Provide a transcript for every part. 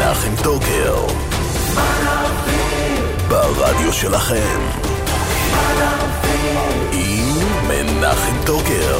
מנחם טוקר ברדיו שלכם עם מנחם טוקר.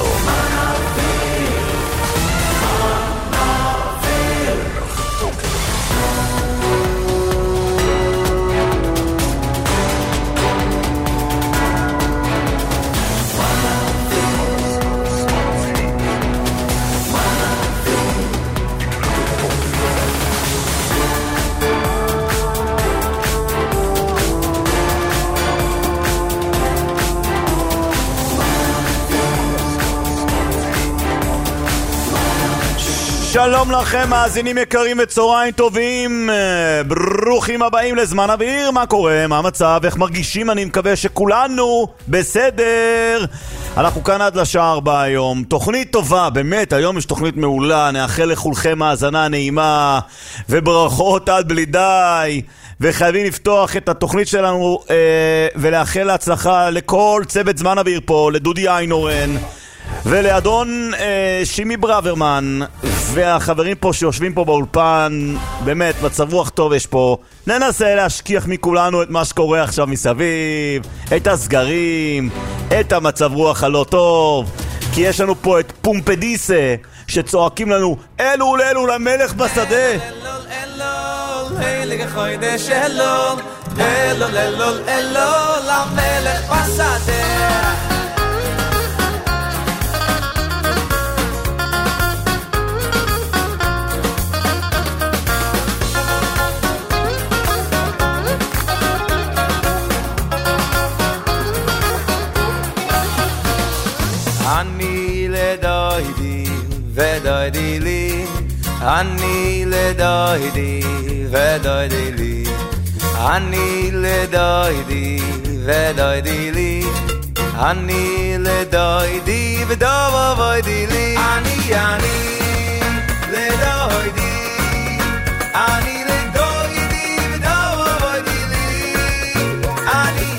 שלום לכם מאזינים יקרים וצהריים טובים, ברוכים הבאים לזמן אוויר. מה קורה? מה המצב? איך מרגישים? אני מקווה שכולנו בסדר. אנחנו כאן עד לשעה 4 היום. תוכנית טובה, באמת, היום יש תוכנית מעולה. נאחל לכולכם האזנה נעימה וברכות עד בלי די. וחייבים לפתוח את התוכנית שלנו ולאחל להצלחה לכל צוות זמן אוויר פה, לדודי איינורן ולאדון שימי ברוורמן והחברים פה שיושבים פה באולפן. באמת מצב רוח טוב יש פה. ננסה להשכיח מכולנו את מה שקורה עכשיו מסביב, את הסגרים, את המצב רוח הלא טוב, כי יש לנו פה את פומפדיסה שצועקים לנו אלו אלו למלך בשדה. אלו לחוידש אלו אלו אלו אלו למלך בשדה. אני לדוידי ודוידי לי, אני לדוידי ודוידי לי, אני לדוידי ודוידי לי, אני לדוידי ודוידי לי, אני לדוידי, אני לדוידי ודוידי לי, אני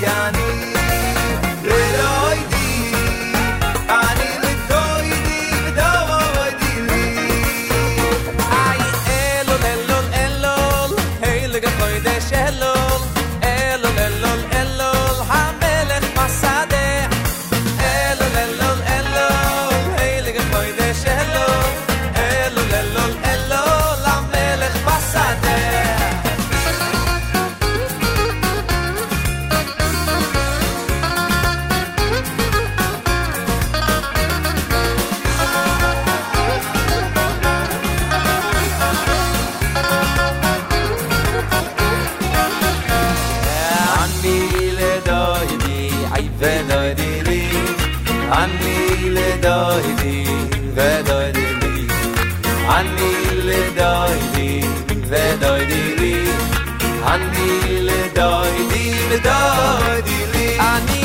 לדוידי ודוידי לי, אני לדוידי ודוידי לי, אני לדוידי ודוידי לי, אני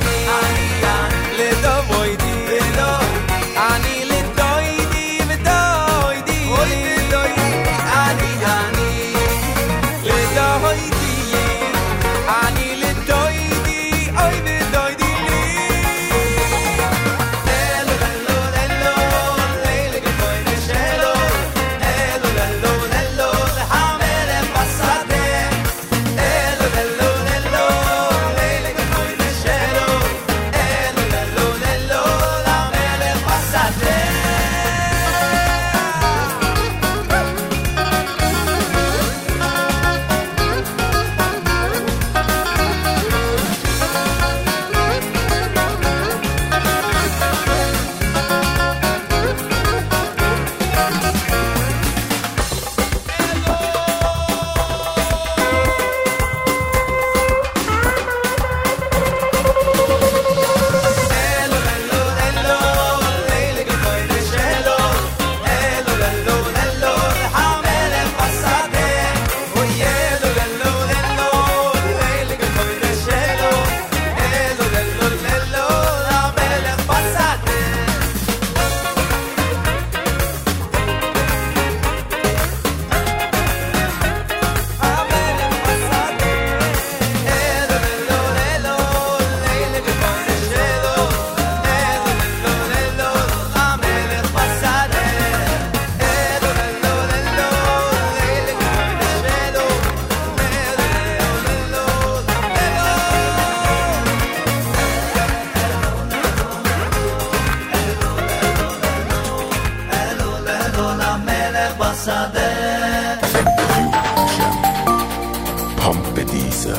לדוידי ודוידי, אני לדוידי ודוידי, אני לדוידי, אני לדוידי, אוי ודוידי. Hello פמפדיזה.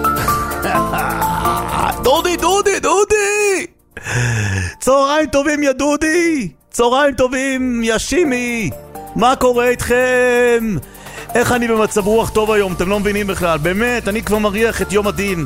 דודי! צהריים טובים יא דודי! צהריים טובים יא שימי! מה קורה איתכם? איך אני במצב רוח טוב היום, אתם לא מבינים בכלל. באמת, אני כבר מריח את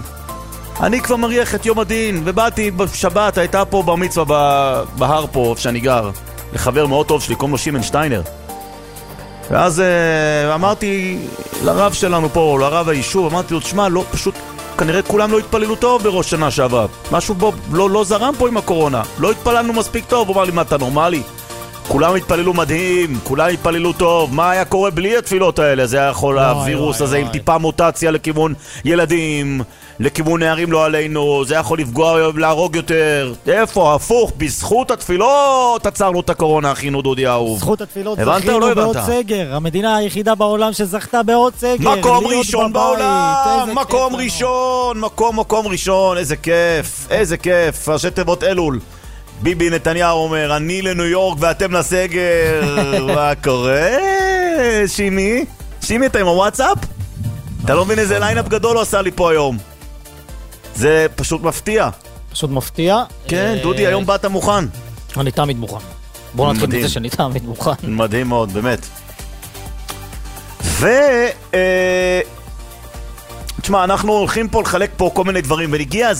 יום הדין. ובאתי בשבת, הייתה פה בר מצווה בהר פה, איפה שאני גר, לחבר מאוד טוב שלי, קוראים לו שמעון שטיינר. ואז אמרתי לרב שלנו פה, לרב היישוב, אמרתי לו, תשמע, לא, פשוט כנראה כולם לא התפללו טוב בראש שנה שעבר. משהו בו לא זרם פה עם הקורונה. לא התפללנו מספיק טוב. הוא אמר לי, מה, אתה נורמלי? כולם התפללו מדהים, כולם התפללו טוב. מה היה קורה בלי התפילות האלה? זה היה יכול הווירוס הזה עם טיפה מוטציה לכיוון ילדים, לכיוון נערים לא עלינו. זה יכול לפגוע, להרוג יותר. איפה? הפוך, בזכות התפילות עצרנו את הקורונה, אחינו דודי אהוב. בזכות התפילות זכינו בעוד סגר. המדינה היחידה בעולם שזכתה בעוד סגר. מקום ראשון בעולם. מקום ראשון. איזה כיף. ראשי תיבות אלול. ביבי נתניהו אומר, אני לניו יורק ואתם לסגר. מה קורה? שימי, אתה עם הוואטסאפ? אתה לא מבין איזה ליינאפ גדול הוא עשה לי פה היום. זה פשוט מפתיע. כן, דודי, היום באת מוכן. אני תמיד מוכן. בוא נתחיל מזה שאני תמיד מוכן. מדהים מאוד, באמת. תשמע, אנחנו הולכים פה לחלק פה כל מיני דברים, והגיע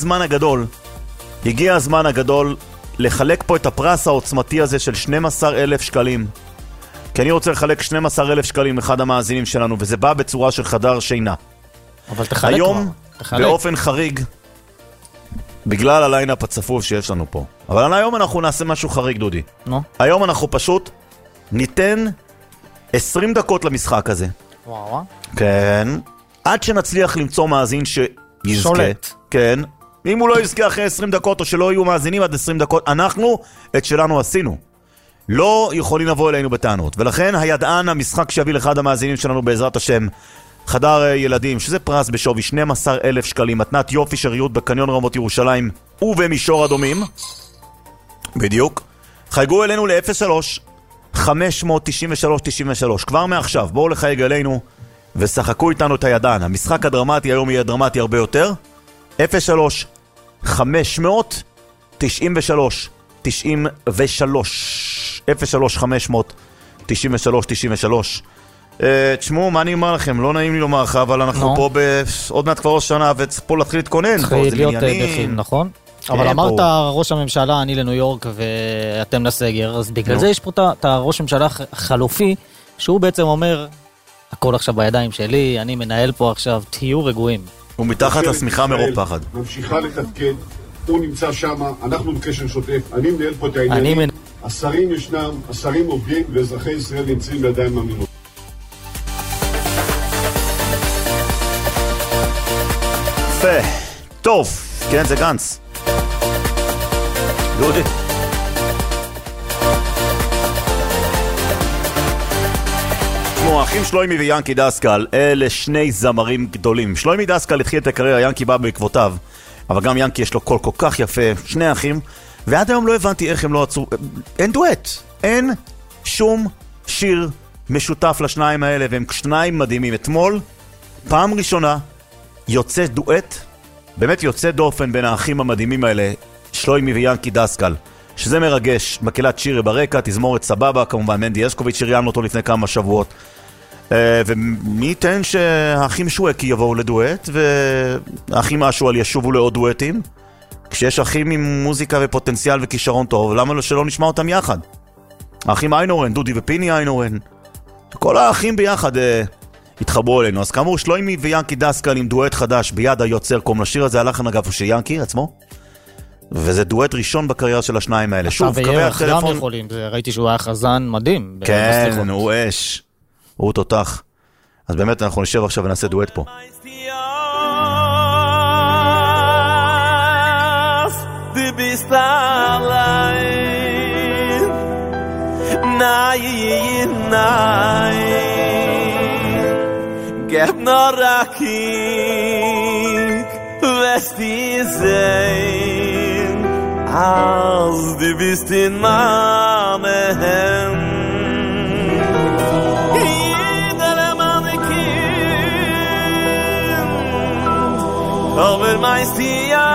הזמן הגדול לחלק פה את הפרס העוצמתי הזה של 12,000 שקלים. כי אני רוצה לחלק 12,000 שקלים אחד המאזינים שלנו, וזה בא בצורה של חדר שינה. אבל תחלק היום, באופן חריג, בגלל הליינאפ הצפוף שיש לנו פה. אבל היום אנחנו נעשה משהו חריג, דודי. היום אנחנו פשוט ניתן 20 דקות למשחק הזה. וואו. כן. עד שנצליח למצוא מאזין שיזכה. שולט. כן. אם הוא לא יזכה אחרי 20 דקות, או שלא יהיו מאזינים עד 20 דקות, אנחנו את שלנו עשינו. לא יכולים לבוא אלינו בטענות. ולכן הידען, המשחק שיביא לאחד המאזינים שלנו בעזרת השם, חדר ילדים, שזה פרס בשווי 12,000 שקלים, מתנת יופי שריות בקניון רמות ירושלים ובמישור אדומים. בדיוק. חייגו אלינו ל-03-593-93. כבר מעכשיו, בואו לחייג אלינו ושחקו איתנו את הידען. המשחק הדרמטי היום יהיה דרמטי הרבה יותר. 03-593-93. 03-593-93. תשמעו, מה אני אומר לכם? לא נעים לי לומר לך, אבל אנחנו פה עוד מעט כבר ראש שנה, ופה להתחיל להתכונן. צריך להיות בכין, נכון? אבל אמרת ראש הממשלה, אני לניו יורק ואתם לסגר, אז בגלל זה יש פה את הראש הממשלה החלופי, שהוא בעצם אומר, הכל עכשיו בידיים שלי, אני מנהל פה עכשיו, תהיו רגועים. הוא מתחת לשמיכה מרוב פחד. ממשיכה לתפקד, הוא נמצא שם, אנחנו בקשר שוטף, אני מנהל פה את העניינים. השרים ישנם, השרים עובדים, ואזרחי ישראל נמצאים בידיים אמינות. יפה, טוב, כן, זה גנץ. דודי. כמו האחים שלוימי ויאנקי דסקל, אלה שני זמרים גדולים. שלוימי דסקל התחיל את הקריירה, יאנקי בא בעקבותיו, אבל גם יאנקי יש לו קול כל כך יפה, שני אחים, ועד היום לא הבנתי איך הם לא עצרו. אין דואט, אין שום שיר משותף לשניים האלה, והם שניים מדהימים. אתמול, פעם ראשונה, יוצא דואט, באמת יוצא דופן בין האחים המדהימים האלה, שלוימי ויאנקי דסקל, שזה מרגש. מקהלת שירי ברקע, תזמורת סבבה, כמובן מנדי אסקוביץ' שריימנו אותו לפני כמה שבועות. ומי ייתן שהאחים שואקי יבואו לדואט, והאחים אשואל ישובו לעוד דואטים. כשיש אחים עם מוזיקה ופוטנציאל וכישרון טוב, למה שלא נשמע אותם יחד? האחים איינורן, דודי ופיני איינורן, כל האחים ביחד התחברו אלינו. אז כאמור, שלוימי ויאנקי דסקל עם דואט חדש ביד היוצר, קוראים לשיר הזה, הלחן אגב הוא של יאנקי עצמו, וזה דואט ראשון בקריירה של השניים האלה. שוב, קווי הטלפון... יכולים, ראיתי שהוא היה חזן מדהים. כן, הוא אש, הוא תותח. אז באמת אנחנו נשב עכשיו ונעשה דואט פה. Du bist allein. Nein, nein. Gib nur a kick, wirst du sehen, als du bist in meinen Händen. meinst ja,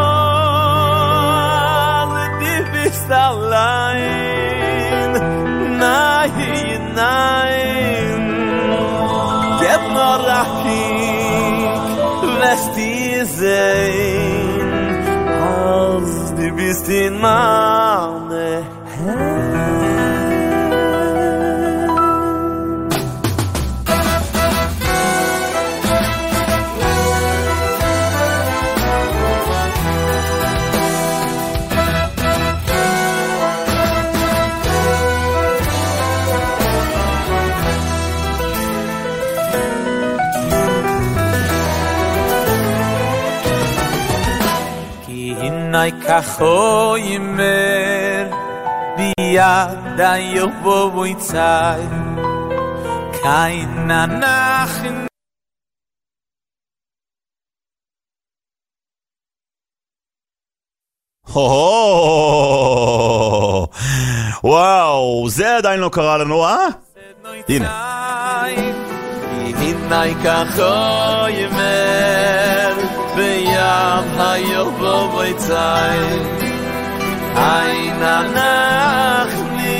du bist allein. Nein, nein, gib nur Rachik, lässt dir sehen, als du bist in meine Hände. Nay kachoy mer biad ayo boytsay kein nach וואו, זה עדיין לא קרה לנו, הנה. Nay kachoy mer biad ayo boytsay Aina nachni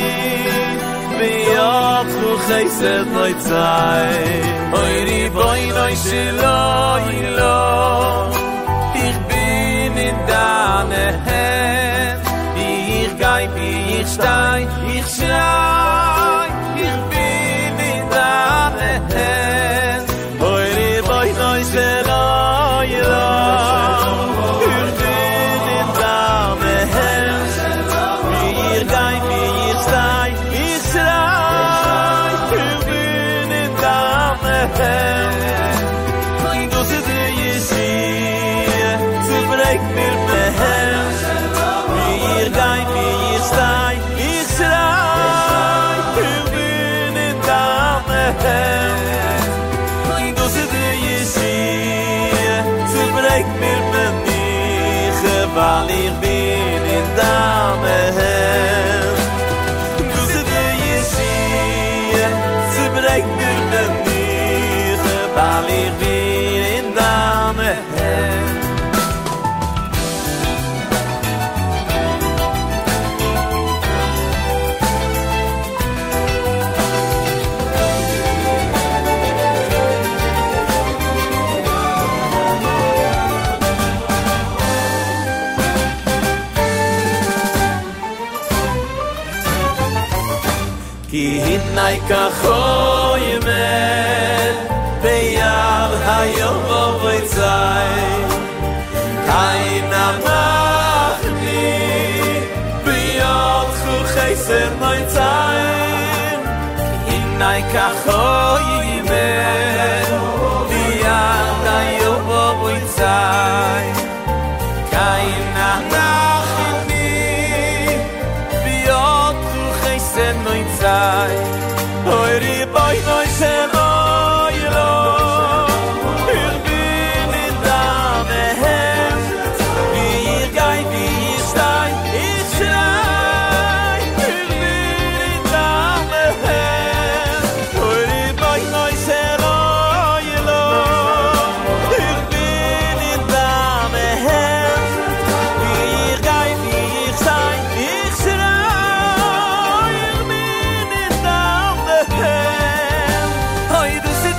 biad khu khayset boytsay Oy ri boy noy shloy lo Ich bin in deine Hand Ich gei ich stei ich schrei Ich bin in deine Hand Oy ri boy noy shloy lo Ich bin in deine Hand Ich gei ich stei ich schrei Ich bin in deine Hand Du sit break mir the hands mir gei mir stei ich schrei ich bin in deine Hand du sit zu break mir mich weil ich bin in deine Hand du sit zu break mir mich weil ich bin in deine Hand Ki hinay kachoy mer beyar hayom voytsay Keina machni beyar khu khayser moytsay Hinay kachoy mer beyar hayom voytsay Keina machni beyar khu khayser moytsay Oy ri boy noy shloy lo Ich bin in deine Hand Ich gei ich stei ich schrei Ich bin in deine Hand Oy ri boy noy shloy lo Ich bin in deine Hand Ich gei ich stei ich schrei Ich bin in deine Hand Oy du sit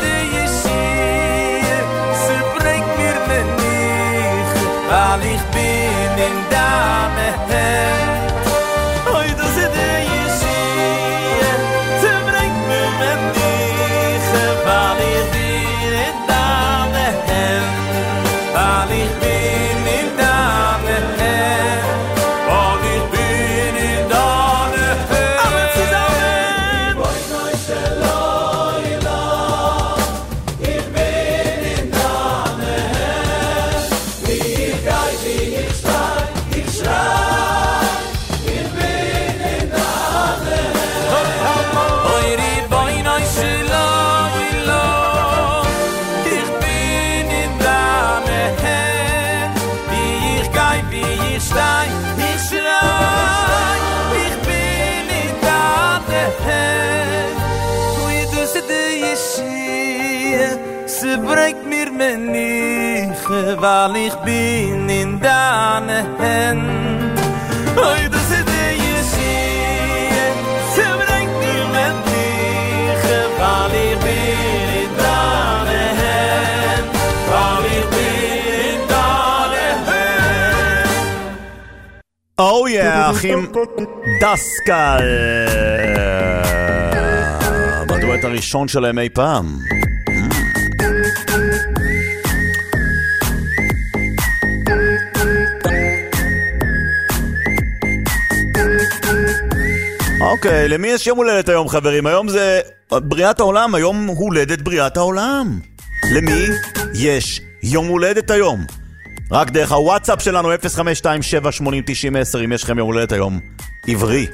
sie bringt mir nicht weil ich bin in deine Hand Oy du sit sie bringt mir nicht weil ich bin in deine Hand weil ich bin in deine Hand weil ich bin in deine Hand aber zusammen boy noy shloy lo Ich bin in deine Hand Ich gei ich stei ich schrei Ich bin in deine Hand Oy ri boy noy shloy lo Ich bin in deine Hand Ich gei ich stei ich schrei Ich bin in deine Hand Oy du sit sie bringt mir nicht weil ich bin in deine Hände. Oh, das ist die Jessie, sie bringt mir mit dich, weil ich bin in deine Hände, weil ich bin in deine Hände. Oh yeah, אחים דסקל. בדואט הראשון שלהם אי פעם. אוקיי, למי יש יום הולדת היום, חברים? היום זה בריאת העולם, היום הולדת בריאת העולם. למי יש יום הולדת היום? רק דרך הוואטסאפ שלנו 0527809010 אם יש לכם יום הולדת היום עברי.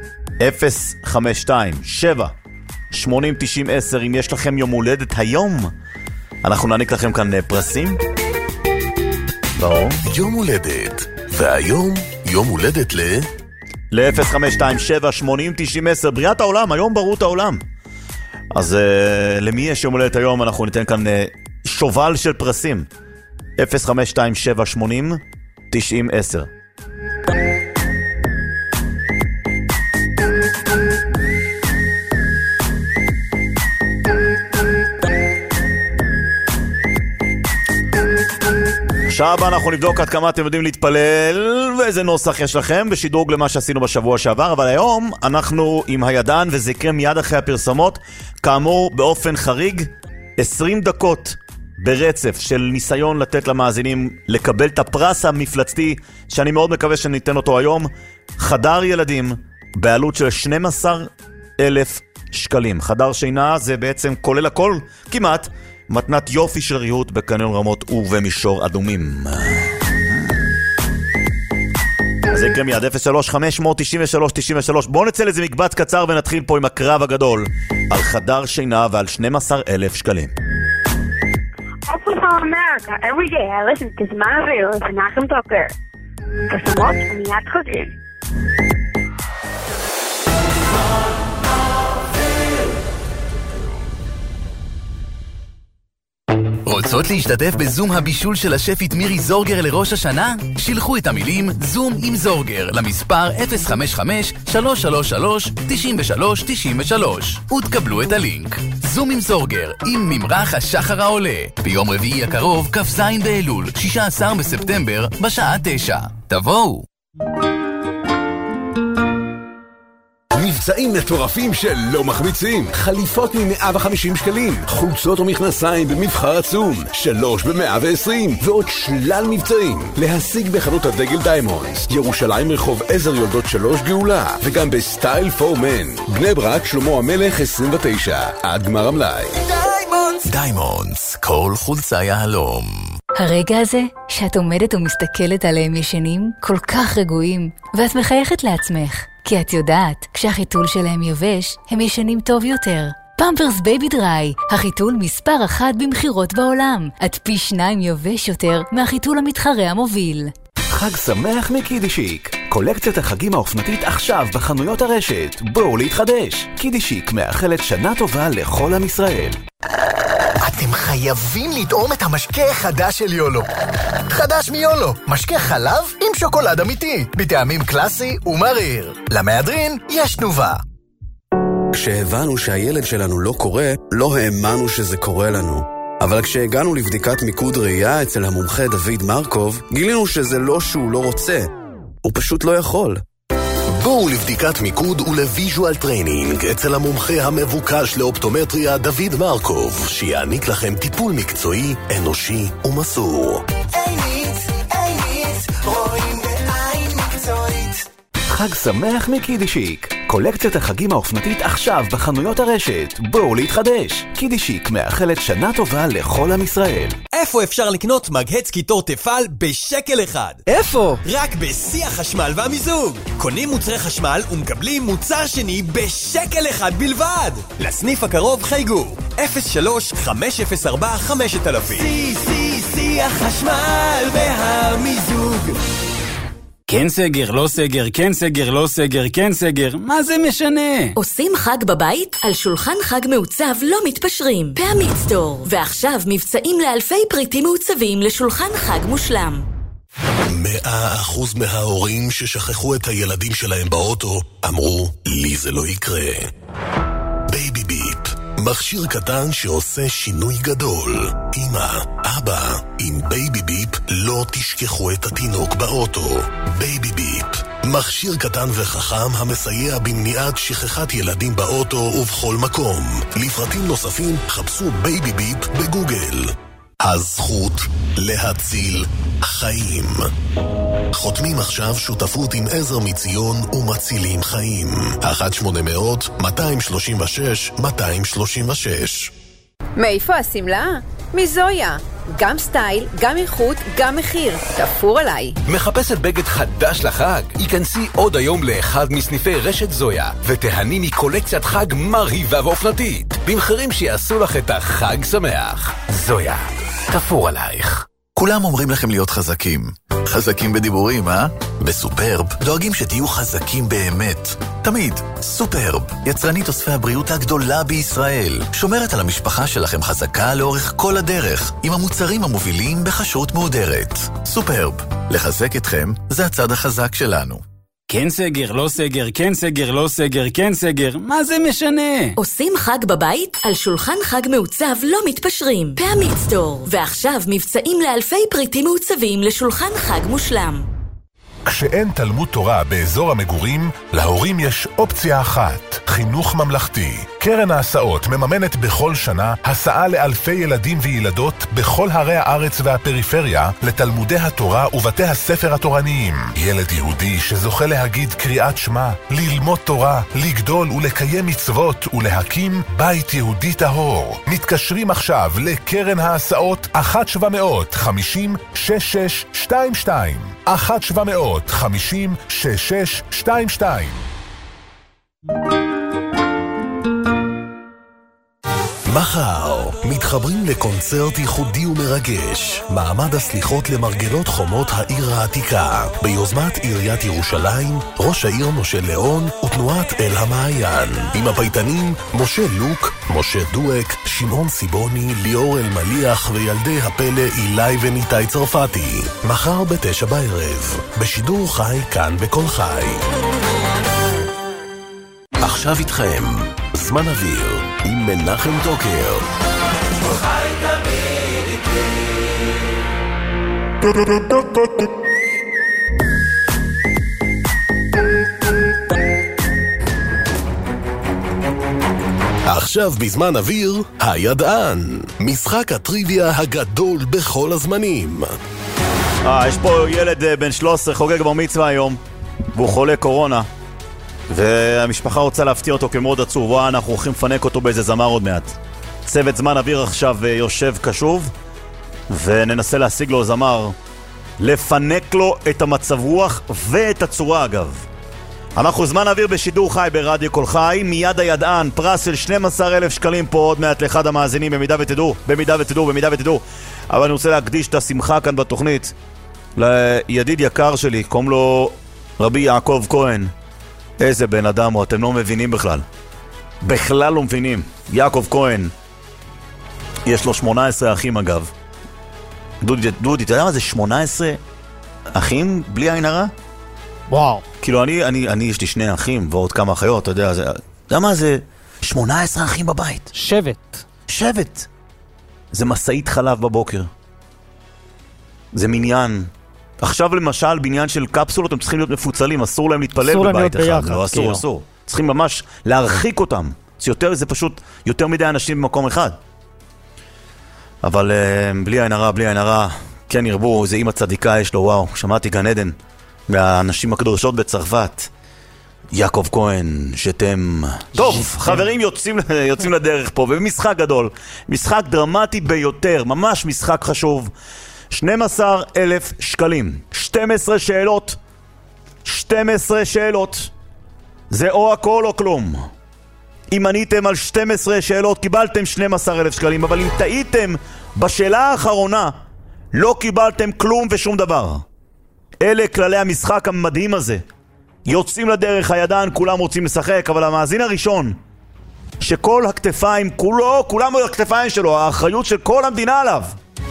0527809010 אם יש לכם יום הולדת היום. אנחנו נעניק לכם כאן פרסים. לא. יום הולדת. והיום יום הולדת ל-0527809010 בריאת העולם, היום ברות העולם. אז למי יש יום הולדת היום? אנחנו ניתן כאן שובל של פרסים. 0527809010. עכשיו אנחנו נבדוק עד כמה אתם יודעים להתפלל ואיזה נוסח יש לכם בשדרוג למה שעשינו בשבוע שעבר, אבל היום אנחנו עם הידן וזה יקרה מיד אחרי הפרסומות. כאמור, באופן חריג 20 דקות ברצף של ניסיון לתת למאזינים לקבל את הפרס המפלצתי שאני מאוד מקווה שניתן אותו היום. חדר ילדים בעלות של 12,000 שקלים. חדר שינה זה בעצם כולל הכל כמעט. מתנת יופי של ריהוט בקניון רמות ובמישור אדומים. אז זה יקרה מיד 03-593-93. בואו נצא לזה מקבץ קצר ונתחיל פה עם הקרב הגדול על חדר שינה ועל 12,000 שקלים. Open for America. Every day I listen to Zman Aviv with Menachem Tucker. פרסומות ומיד חוזרים. רוצות להשתתף בזום הבישול של השפית מירי זורגר לראש השנה? שילחו את המילים זום עם זורגר למספר 055-333-9393 ותקבלו את הלינק. זום עם זורגר עם ממרח השחר העולה ביום רביעי הקרוב כ"ז באלול 16 בספטמבר בשעה 9. תבואו. מבצעים מטורפים שלא מחמיצים. חליפות מ-150 שקלים, חולצות ומכנסיים במבחר עצום 3 ב-120 ועוד שלל מבצעים. להשיג בחנות הדגל דיימונדס, ירושלים רחוב עזר יולדות 3 גאולה, וגם בסטייל פור מן, בני ברק שלמה המלך 29 עד גמר המלאי. דיימונדס, כל חולצה יהלום. הרגע הזה שאת עומדת ומסתכלת עליהם ישנים כל כך רגועים, ואת מחייכת לעצמך, כי את יודעת, כשהחיתול שלהם יבש, הם ישנים טוב יותר. פמפרס בייבי דריי, החיתול מספר 1 במחירות בעולם. עד פי 2 יבש יותר מהחיתול המתחרה המוביל. חג שמח מקידישיק. קולקציית החגים האופנתית עכשיו בחנויות הרשת. בואו להתחדש. קידישיק מאחלת שנה טובה לכל עם ישראל. אתם חייבים לטעום את המשקה החדש של יולו. חדש מיולו, משקה חלב עם שוקולד אמיתי, בטעמים קלאסי ומריר. למהדרין יש תנובה. כשהבנו שהילד שלנו לא קורא, לא האמנו שזה קורה לנו. אבל כשהגענו לבדיקת מיקוד ראייה אצל המומחה דוד מרקוב, גילינו שזה לא שהוא לא רוצה, הוא פשוט לא יכול. בואו לבדיקת מיקוד ולוויז'ואל טריינינג אצל המומחה המבוקש לאופטומטריה דוד מרקוב, שיעניק לכם טיפול מקצועי, אנושי ומסור. רואים בעין מקצועית. חג שמח מקידישיק. קולקציית החגים האופנתית עכשיו בחנויות הרשת. בואו להתחדש. קידישיק מאחלת שנה טובה לכל עם ישראל. איפה אפשר לקנות מגהץ קיטור תפעל בשקל אחד? איפה? רק בשיא החשמל והמיזוג. קונים מוצרי חשמל ומקבלים מוצר שני בשקל אחד בלבד. לסניף הקרוב חייגו 03-504-5000. שיא החשמל והמיזוג. כן סגר, לא סגר, כן סגר, לא סגר, כן סגר, מה זה משנה? עושים חג בבית? על שולחן חג מעוצב לא מתפשרים. פעמית סטור. ועכשיו מבצעים לאלפי פריטים מעוצבים לשולחן חג מושלם. 100% מההורים ששכחו את הילדים שלהם באוטו אמרו, לי זה לא יקרה. בייבי ביפ, מכשיר קטן שעושה שינוי גדול. אמא, אבא, עם בייבי ביפ לא תשכחו את התינוק באוטו. בייבי ביפ, מכשיר קטן וחכם המסייע במניעת שכחת ילדים באוטו ובכל מקום. לפרטים נוספים חפשו בייבי ביפ בגוגל. הזכות להציל חיים. חותמים עכשיו שותפות עם עזר מציון ומצילים חיים. 1-800-236-236. מאיפה הסמלה? מזויה. גם סטייל, גם איכות, גם מחיר. תפור עליי. מחפשת בגד חדש לחג? היכנסי עוד היום לאחד מסניפי רשת זויה ותהני מקולקציית חג מרהיבה ואופנתית במחירים שיעשו לך את החג שמח. זויה, תפור עלייך. כולם אומרים לכם להיות חזקים. חזקים בדיבורים, אה? בסופרב דואגים שתהיו חזקים באמת. תמיד. סופרב, יצרנית אוספי הבריאות הגדולה בישראל. שומרת על המשפחה שלכם חזקה לאורך כל הדרך, עם המוצרים המובילים בחשרות מהודרת. סופרב, לחזק אתכם זה הצד החזק שלנו. כן סגר, לא סגר, כן סגר, לא סגר, כן סגר, מה זה משנה? עושים חג בבית? על שולחן חג מעוצב לא מתפשרים. פעמית סטור. ועכשיו מבצעים לאלפי פריטים מעוצבים לשולחן חג מושלם. כשאין תלמוד תורה באזור המגורים, להורים יש אופציה אחת, חינוך ממלכתי. קרן ההסעות מממנת בכל שנה הסעה לאלפי ילדים וילדות בכל ערי הארץ והפריפריה לתלמודי התורה ובתי הספר התורניים. ילד יהודי שזוכה להגיד קריאת שמע, ללמוד תורה, לגדול ולקיים מצוות ולהקים בית יהודי טהור. מתקשרים עכשיו לקרן ההסעות 1-750-6622 1-750-6622. מחר מתחברים לקונצרט ייחודי ומרגש, מעמד הסליחות למרגלות חומות העיר העתיקה, ביוזמת עיריית ירושלים, ראש העיר משה ליאון ותנועת אל המעיין, עם הפייטנים משה לוק, משה דואק, שמעון סיבוני, ליאור אלמליח וילדי הפלא אילי וניטי צרפתי. מחר ב9 בערב, בשידור חי כאן בכל חי. עכשיו איתכם זמן אוויר עם מנחם טוקר. חי תמיד איתי. עכשיו בזמן אוויר, הידען, משחק הטריוויה הגדול בכל הזמנים. יש פה ילד בן 13 חוגג בר מצווה היום, והוא חולה קורונה, והמשפחה רוצה להפתיע אותו כמאוד עצוב. אנחנו הולכים לפנק אותו באיזה זמר עוד מעט. צוות זמן אוויר עכשיו יושב קשוב, וננסה להשיג לו זמר, לפנק לו את המצב רוח ואת הצורה. אגב, אנחנו זמן אוויר בשידור חי ברדיו כל חי. מיד הידען, פרס של 12,000 שקלים פה עוד מעט לאחד המאזינים, במידה ותדעו. אבל אני רוצה להקדיש את השמחה כאן בתוכנית לידיד יקר שלי, קוראים לו רבי יעקב כהן. איזה בן אדם הוא, אתם לא מבינים בכלל לא מבינים. יעקב כהן, יש לו 18 אחים אגב. דודי, אתה יודע מה זה 18 אחים בלי עין הרע? וואו. כאילו אני יש לי 2 אחים ועוד כמה אחיות, אתה יודע, מה זה 18 אחים בבית? שבט. זה מסעית חלב בבוקר. זה מניין. עכשיו למשל בניין של קפסולות הם צריכים להיות מפוצלים, אסור להם להתפלל בבית אחד. לא, אסור. צריכים ממש להרחיק אותם. זה פשוט יותר מדי אנשים במקום אחד. אבל בלי עין הרע, כן ירבו, זה אמא צדיקה יש לו, וואו, שמעתי גן עדן מהאנשים הקדושות בצרפת. יעקב כהן, שתם. טוב, חברים יוצאים לדרך פה, במשחק גדול, משחק דרמטי ביותר, ממש משחק חשוב. 12,000 שקלים, 12 שאלות, זה או הכל או כלום. אם עניתם על 12 שאלות קיבלתם 12,000 שקלים, אבל אם טעיתם בשאלה האחרונה לא קיבלתם כלום ושום דבר. אלה כללי המשחק המדהים הזה. יוצאים לדרך, הידן, כולם רוצים לשחק, אבל המאזין הראשון, שכל הכתפיים, כולם על הכתפיים שלו, האחריות של כל המדינה עליו,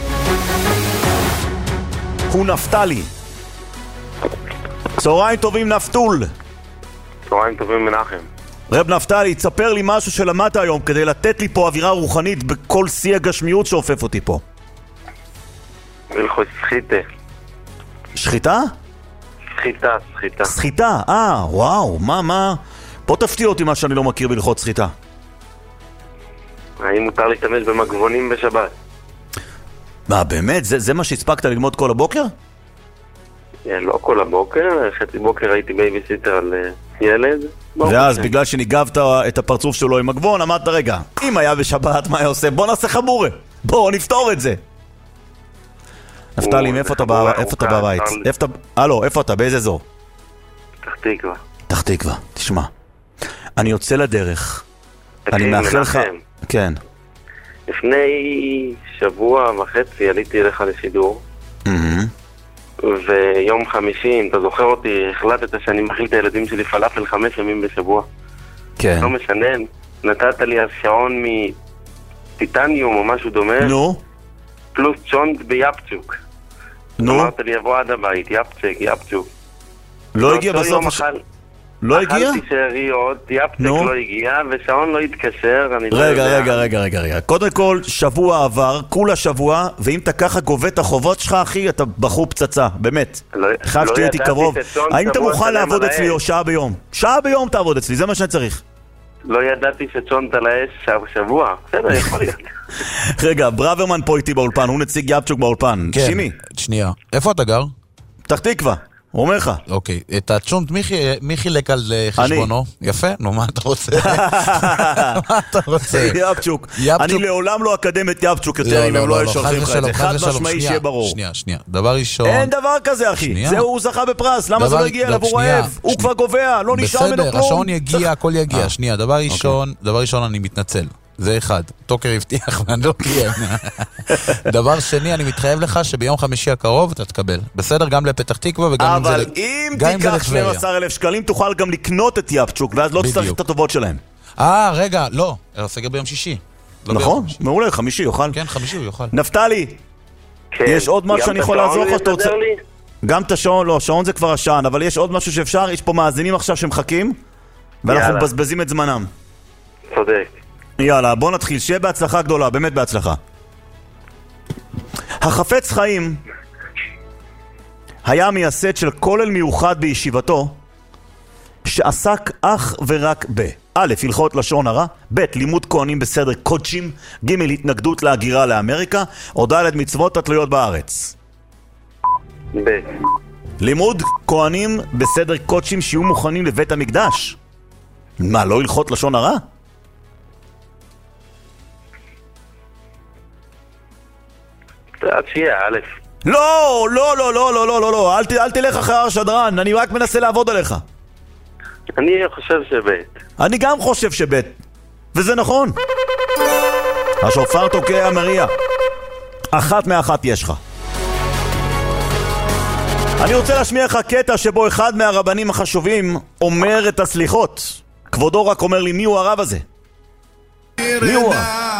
הוא נפתלי. צהריים טובים נפתול. צהריים טובים מנחם. רב נפתלי, תספר לי משהו שלמדת היום כדי לתת לי פה אווירה רוחנית בכל שיא הגשמיות שאופף אותי פה. הלכות שחיתה. שחיטה? סחיטה, וואו, מה? פה תפתיע אותי מה שאני לא מכיר בהלכות סחיטה. האם מותר להשתמש במגבונים בשבת? מה, באמת? זה מה שהספקת ללמוד כל הבוקר? לא כל הבוקר, חצי בוקר הייתי בייביסיטר על ילד. ואז בגלל שניגבת את הפרצוף שלו עם מגבון, אמרת רגע, אם היה בשבת מה היה עושה? בוא נעשה חמורה, בוא נפתור את זה. נפתלי, איפה אתה בבית? איפה אתה? באיזה אזור? פתח תקווה, תשמע. אני יוצא לדרך. אני מאחל לך... כן. לפני שבוע וחצי עליתי אליך לשידור. ויום חמישי, אם אתה זוכר אותי, החלטת שאני מכיל את הילדים שלי פלאפל 5 ימים בשבוע. כן. לא משנה, נתת לי אז שעון מטיטניום או משהו דומה. נו? פלוס צ'ונט ביפצ'וק. נו? אמרת לי יבוא עד הבית, יפצ'וק. לא הגיע בסוף לא הגיע? אכלתי שאריות, יפצ'ק לא הגיע, ושעון לא התקשר. רגע. קודם כל, שבוע עבר, כולה שבוע, ואם אתה ככה גובה את החובות שלך, אחי, אתה בחור פצצה, באמת. חייב שתהיה איתי קרוב. האם אתה מוכן לעבוד אצלי או שעה ביום? שעה ביום תעבוד אצלי, זה מה שאני צריך. לא ידעתי שצ'ונט על האש שבוע. בסדר, יכול להיות. רגע, ברוורמן פה איתי באולפן, הוא נציג יפצ'וק באולפן. שימי. שנייה. איפה אתה גר? פתח תקווה. הוא אומר לך. אוקיי, את הצ'ונט מי חילק על חשבונו? יפה, נו מה אתה רוצה? מה אתה רוצה? יפצ'וק. אני לעולם לא אקדם את יפצ'וק יותר אם הם לא ישולחים לך את זה. חד משמעי שיהיה ברור. שנייה, דבר ראשון. אין דבר כזה אחי, זהו הוא זכה בפרס, למה זה לא הגיע אליו? הוא רעב, הוא כבר גובע, לא נשאר ממנו כלום. בסדר, השעון יגיע, הכל יגיע. שנייה, דבר ראשון אני מתנצל. זה אחד, טוקר הבטיח ואני לא קיים. דבר שני, אני מתחייב לך שביום חמישי הקרוב אתה תקבל. בסדר, גם לפתח תקווה וגם אם זה אבל אם תיקח 12,000 שקלים תוכל גם לקנות את יפצ'וק ואז לא תצטרך את הטובות שלהם. רגע, לא, סגר ביום שישי. נכון, מעולה, חמישי יוכל. כן, חמישי הוא יוכל. נפתלי, יש עוד משהו שאני יכול לעזור לך שאתה רוצה? גם את השעון, לא, שעון זה כבר השען, אבל יש עוד משהו שאפשר, יש פה מאזינים עכשיו שמחכים ואנחנו מבזבזים את זמנם. צודק. יאללה, בוא נתחיל, שיהיה בהצלחה גדולה, באמת בהצלחה. החפץ חיים היה מייסד של כולל מיוחד בישיבתו שעסק אך ורק א', הלכות לשון הרע, ב', לימוד כהנים בסדר קודשים, ג', התנגדות להגירה לאמריקה, או ד', מצוות התלויות בארץ. ב', לימוד כהנים בסדר קודשים שיהיו מוכנים לבית המקדש. מה, לא הלכות לשון הרע? שיהיה, א'. לא, אל תלך אחרי השדרן, אני רק מנסה לעבוד עליך. אני חושב שבית. אני גם חושב שבית, וזה נכון. השופר תוקע מריע. 1 מאחת יש לך. אני רוצה להשמיע לך קטע שבו אחד מהרבנים החשובים אומר את הסליחות. כבודו רק אומר לי מי הוא הרב הזה. מי הוא?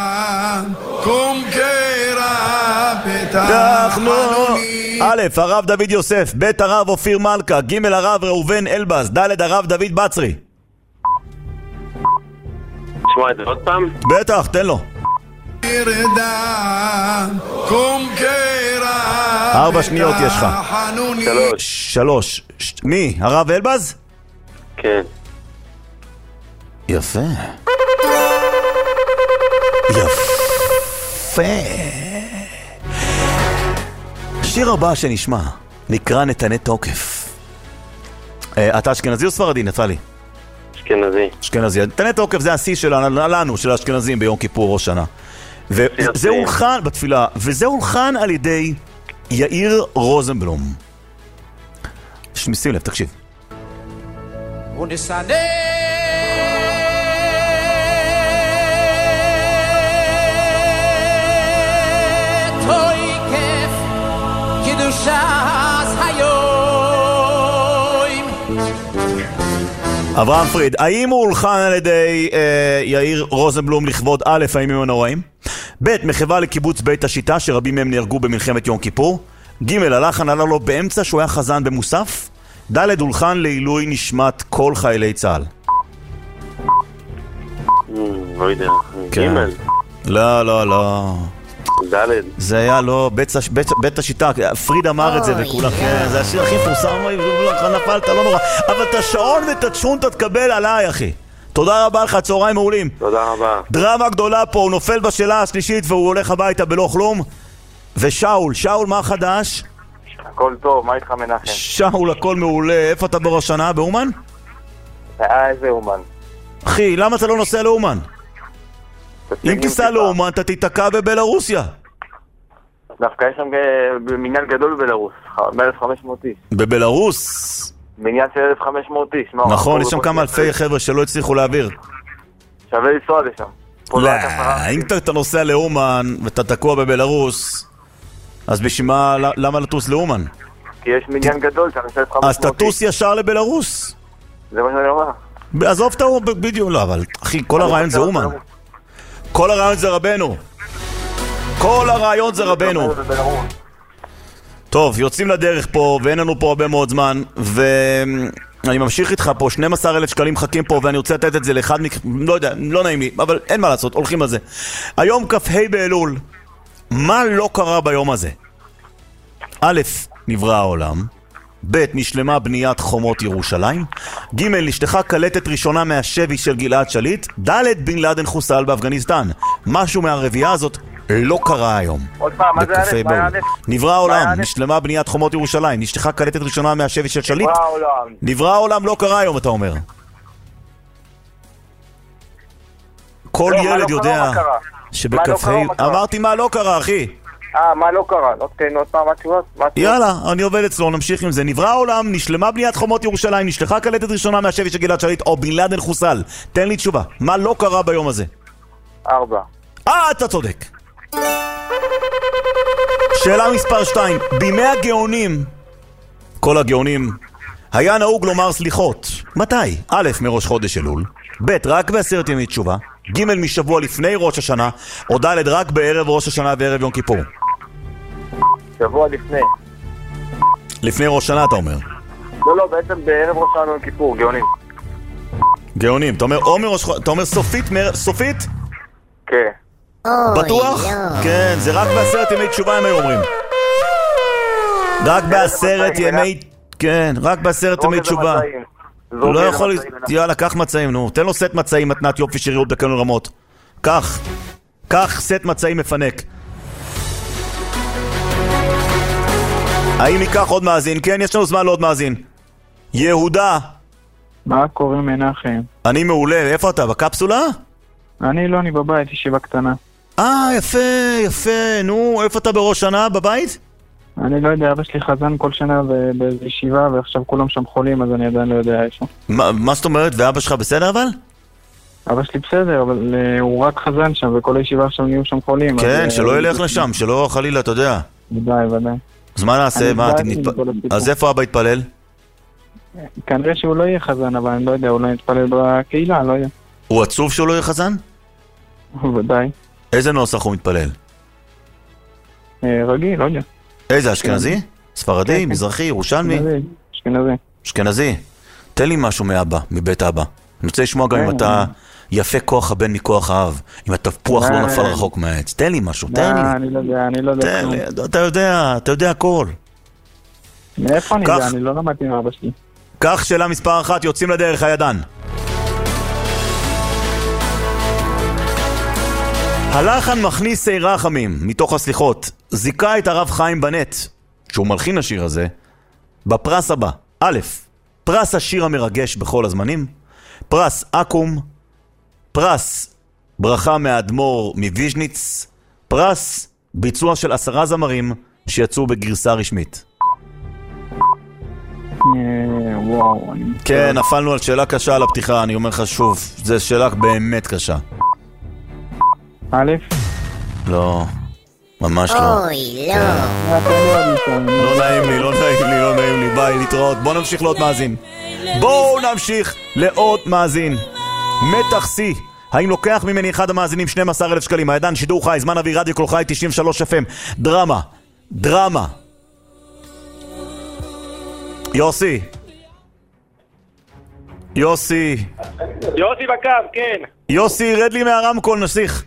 א', הרב דוד יוסף, ב', הרב אופיר מלכה, ג', הרב ראובן אלבז, ד', הרב דוד בצרי. תשמע את זה עוד פעם? בטח, תן לו. 4 שניות יש לך. 3. מי? הרב אלבז? כן. יפה. השיר הבא שנשמע נקרא נתנה תוקף. אתה אשכנזי או ספרדי, נפתלי? אשכנזי. נתנה תוקף זה השיא שלנו, של האשכנזים ביום כיפור ראש שנה. וזה הולחן בתפילה, וזה הולחן על ידי יאיר רוזנבלום. שים לב, תקשיב. ונסנה תויקף קידושת היום אברהם פריד, האם הוא הולחן על ידי יאיר רוזנבלום לכבוד א' הימים הנוראים? ב' מחווה לקיבוץ בית השיטה שרבים מהם נהרגו במלחמת יום כיפור? ג' הלחן עלה לו באמצע שהוא היה חזן במוסף? ד' הולחן לעילוי נשמת כל חיילי צה"ל. לא יודע. כן. ג' לא. ד' זה היה לא, בית השיטה, פריד אמר את זה וכולם, כן, זה השיר הכי פורסם, נפלת, לא נורא, אבל את השעון ואת הצ'ון תתקבל עליי, אחי. תודה רבה לך, צהריים מעולים. תודה רבה. דרמה גדולה פה, הוא נופל בשאלה השלישית והוא הולך הביתה בלא כלום. ושאול, מה חדש? הכל טוב, מה איתך מנחם? שאול, הכל מעולה. איפה אתה בראש השנה? באומן? איזה אומן? אחי, למה אתה לא נוסע לאומן? אם תיסע לאומן, אתה תיתקע בבלרוסיה. דווקא יש שם מניין גדול בבלרוס, 1,500 איש. בבלרוס? מניין של 1,500 איש. נכון, יש שם כמה אלפי חבר'ה שלא הצליחו להעביר. שווה לנסוע לשם. לא, אם אתה נוסע לאומן ואתה תקוע בבלרוס, אז בשביל מה, למה לטוס לאומן? כי יש מניין גדול של 1,500 איש. אז תטוס ישר לבלרוס. זה מה שאני אומר. עזוב את האומן, בדיוק, לא, אבל אחי, כל הרעיון זה אומן. כל הרעיון זה רבנו. כל הרעיון זה רבנו. טוב, יוצאים לדרך פה, ואין לנו פה הרבה מאוד זמן, ואני ממשיך איתך פה, 12,000 שקלים מחכים פה, ואני רוצה לתת את זה לאחד לא יודע, לא נעים לי, אבל אין מה לעשות, הולכים על זה. היום כ"ה באלול, מה לא קרה ביום הזה? א', נברא העולם, ב', נשלמה בניית חומות ירושלים, ג', נשלחה קלטת ראשונה מהשבי של גלעד שליט, ד', בן לאדן חוסל באפגניסטן. משהו מהרביעה הזאת לא קרה היום. עוד פעם, מה זה א'? נברא העולם, נשלמה בניית חומות ירושלים, נשלחה קלטת ראשונה מהשבי של שליט. נברא העולם לא קרה היום, אתה אומר. כל ילד יודע שבכ"ה... אמרתי מה לא קרה, אחי. מה לא קרה? נותן עוד פעם התשובות? יאללה, אני עובד אצלו, נמשיך עם זה. נברא העולם, נשלמה בניית חומות ירושלים, נשלחה קלטת ראשונה מהשבי של גלעד שליט, או בן לאדן חוסל. תן לי תשובה, מה לא קרה ביום הזה? 4. אתה צודק. שאלה מספר 2. בימי הגאונים, כל הגאונים, היה נהוג לומר סליחות. מתי? א', מראש חודש אלול, ב', רק ב10 ימי תשובה, ג', משבוע לפני ראש השנה, או ד', רק בערב ראש השנה וערב יום כיפור. שבוע לפני. לפני ראש השנה אתה אומר? לא, בעצם בערב ראש השנה יום כיפור, גאונים. גאונים, אתה אומר או מראש, אתה אומר סופית? סופית? כן. בטוח? כן, זה רק ב10 ימי תשובה הם היו אומרים. רק ב10 ימי... כן, רק ב10 ימי תשובה. הוא לא יכול... יאללה, קח מצעים, נו. תן לו סט מצעים, מתנת יופי שרירות בקנו רמות. קח סט מצעים מפנק. האם ניקח עוד מאזין? כן, יש לנו זמן לעוד מאזין. יהודה. מה קורה מנחם? אני מעולה, איפה אתה? בקפסולה? אני לא, אני בבית, ישיבה קטנה. יפה, נו, איפה אתה בראש שנה? בבית? אני לא יודע, אבא שלי חזן כל שנה בישיבה, ועכשיו כולם שם חולים, אז אני עדיין לא יודע איפה. מה זאת אומרת? ואבא שלך בסדר אבל? אבא שלי בסדר, אבל הוא רק חזן שם, וכל הישיבה עכשיו נהיו שם חולים. כן, שלא ילך לשם, שלא חלילה, אתה יודע. ודאי. אז מה נעשה? אז איפה אבא יתפלל? כנראה שהוא לא יהיה חזן, אבל אני לא יודע, אולי יתפלל בקהילה, לא יודע. הוא עצוב שהוא לא יהיה חזן? ודאי. איזה נוסח הוא מתפלל? רגיל, לא יודע. איזה, אשכנזי? ספרדי? מזרחי? ירושלמי? אשכנזי. תן לי משהו מאבא, מבית אבא. אני רוצה לשמוע גם אם אתה יפה כוח הבן מכוח האב. אם התפוח לא נפל רחוק מהעץ. תן לי משהו, תן לי. אני לא יודע. אתה יודע הכל. מאיפה אני יודע? אני לא למדתי עם אבא שלי. כך שאלה מספר 1, יוצאים לדרך הידן. הלחן מכניס שי רחמים מתוך הסליחות, זיקה את הרב חיים בנט, שהוא מלחין השיר הזה, בפרס הבא. א', פרס השיר המרגש בכל הזמנים, פרס אקום, פרס ברכה מהאדמו"ר מוויז'ניץ, פרס ביצוע של 10 זמרים שיצאו בגרסה רשמית. וואו. כן, נפלנו על שאלה קשה על הפתיחה, אני אומר לך שוב, זו שאלה באמת קשה. א'? לא, ממש לא. אוי, לא. לא נעים לי, ביי, להתראות. בוא נמשיך לעוד מאזין. בואו נמשיך לעוד מאזין. מתח C. האם לוקח ממני אחד המאזינים 12,000 שקלים? הידן, שידור חי, זמן אוויר, רדיו כל חי, 93 FM. דרמה. יוסי בקו, כן. יוסי, רד לי מהרמקול, נסיך.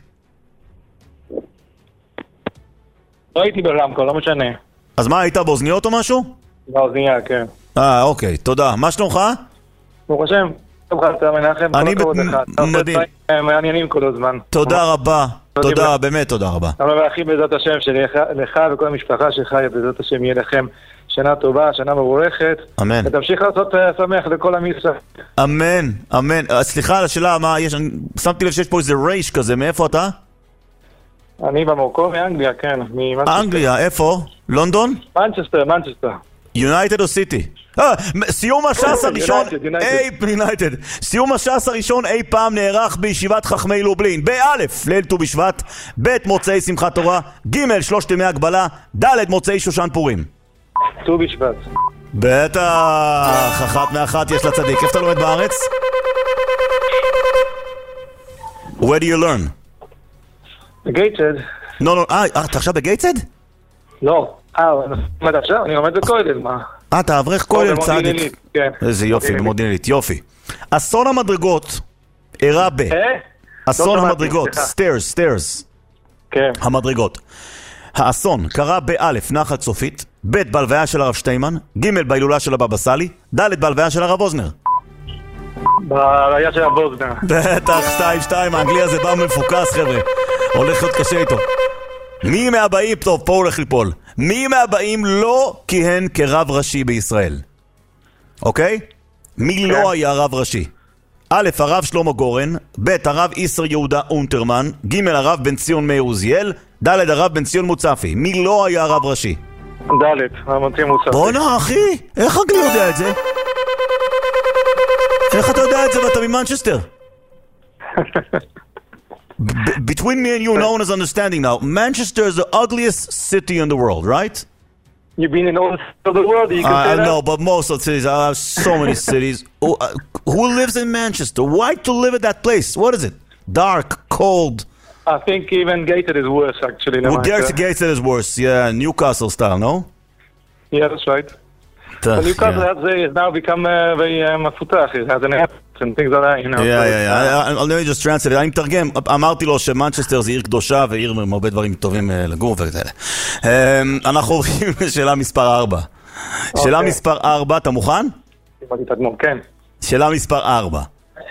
לא הייתי ברמקול, לא משנה. אז מה, היית באוזניות או משהו? באוזניה, כן. אוקיי, תודה. מה שלומך? ברוך השם. אני מדהים. מעניינים כל הזמן. תודה רבה. תודה, באמת תודה רבה. אני מברכים בעזרת השם שלך וכל המשפחה שלך, בעזרת השם יהיה לכם שנה טובה, שנה מבורכת. אמן. ותמשיך לעשות שמח לכל עם ישראל. אמן. סליחה על השאלה, מה יש? שמתי לב שיש פה איזה רייש כזה, מאיפה אתה? אני במקום מאנגליה, כן. אנגליה, איפה? לונדון? מנצ'סטר. יונייטד או סיטי? סיום הש"ס הראשון סיום הש"ס הראשון אי פעם נערך בישיבת חכמי לובלין. באלף, ליל ט"ו בשבט, ב' מוצאי שמחת תורה, ג' שלושת ימי הגבלה, ד' מוצאי שושן פורים. ט"ו בשבט. בטח, אחת מאחת יש לצדיק. איפה אתה לומד בארץ? Where do you learn? בגייטסד. אתה עכשיו בגייטסד? לא. אני לומד בכולל, מה? אתה אברך כולל צדיק. כן. איזה יופי, במודיעין עילית, יופי. אסון המדרגות אירע אסון המדרגות, stairs. כן. המדרגות. האסון קרה באלף, נחל צופית, ב' בהלוויה של הרב שטיימן, ג' בהילולה של הבבא סאלי, ד' בהלוויה של הרב אוזנר. בהלוויה של הרב אוזנר. בטח, 2-2, האנגלי הזה בא מפוקס, חבר'ה. הולך להיות קשה איתו. מי מהבאים, טוב, פה הולך ליפול. מי מהבאים לא כיהן כרב ראשי בישראל? אוקיי? מי לא היה רב ראשי? א', הרב שלמה גורן, ב', הרב איסר יהודה אונטרמן, ג', הרב בן ציון מאיר עוזיאל, ד', הרב בן ציון מוצפי. מי לא היה רב ראשי? ד', הרב בן ציון מוצפי. בוא'נה, אחי, איך אני יודע את זה? איך אתה יודע את זה ואתה ממנצ'סטר? Between me and you, no one is understanding now. Manchester is the ugliest city in the world, right? You've been in all of the world, you can say that? No, but most of the cities, I have so many cities. Who lives in Manchester? Why to live at that place? What is it? Dark, cold? I think even Gateshead is worse, actually. Gateshead is worse, yeah. Newcastle style, no? Yeah, that's right. But Newcastle has now become very מפותח. It has an app and things like that, you know. Yeah. Let me just translate. אני מתרגם. אמרתי לו שמנצ'סטר זה עיר קדושה ועיר עם הרבה דברים טובים לגור וכאלה. אנחנו עוברים לשאלה מספר 4. שאלה מספר 4, אתה מוכן? כן. שאלה מספר 4.